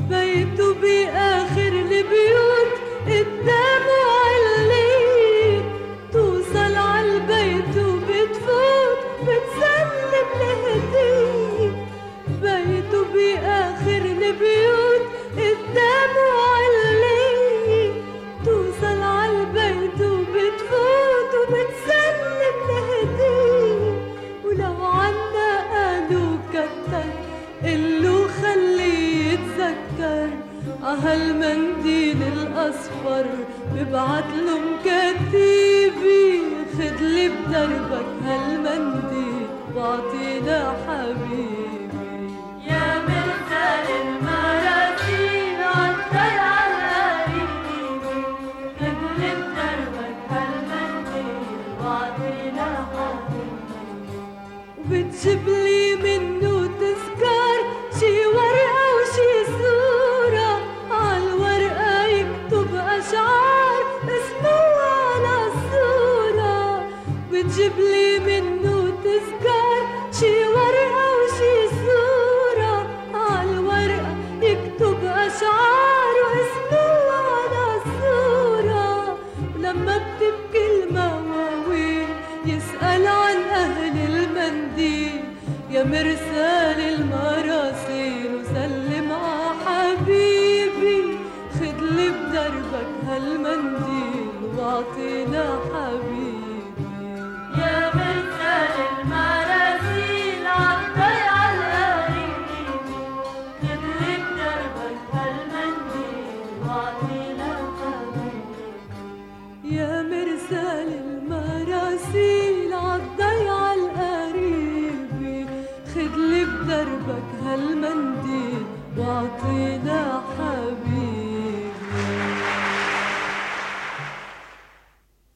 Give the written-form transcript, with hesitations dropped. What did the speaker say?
بيته بآخر البيوت قدامه عليت، توصل عالبيت وبتفوت بتسلم الهدية. بيته بآخر البيوت قدامه عليت، توصل عالبيت وبتفوت وبتسلم الهدية. ولو عنا قالوا كتر قلو خليه يتذكر، عهالمنديل الأصفر ببعتله مكتيبي. خدلي بدربك هالمنديل واعطينا حبيبي. يا مرسال المراسيل عالطير عالقريب، خدلي بدربك هالمنديل واعطينا حبيبي. وبتجيبلي منه تذكار شي ورقة وشي صورة، عالورقة يكتب أشعار اسمه على الصورة. بتجيبلي منه تذكار شي ورقة وشي صورة، عالورقة يكتب أشعار واسمه على الصورة. ولما بتبكي المواويل يسأل عن أهل المنديل، يا مرسال المراسيل وسلم ع حبيبي. خدلي بدربك هالمنديل واعطينا حبيبي. يا مرسال المراسيل عالطير عالقريب، خدلي بدربك هالمنديل واعطينا حبيبي. يا مرسال المراسيل عالضيعة القريبة، خدلي بدربك هالمنديل واعطينا حبيبي.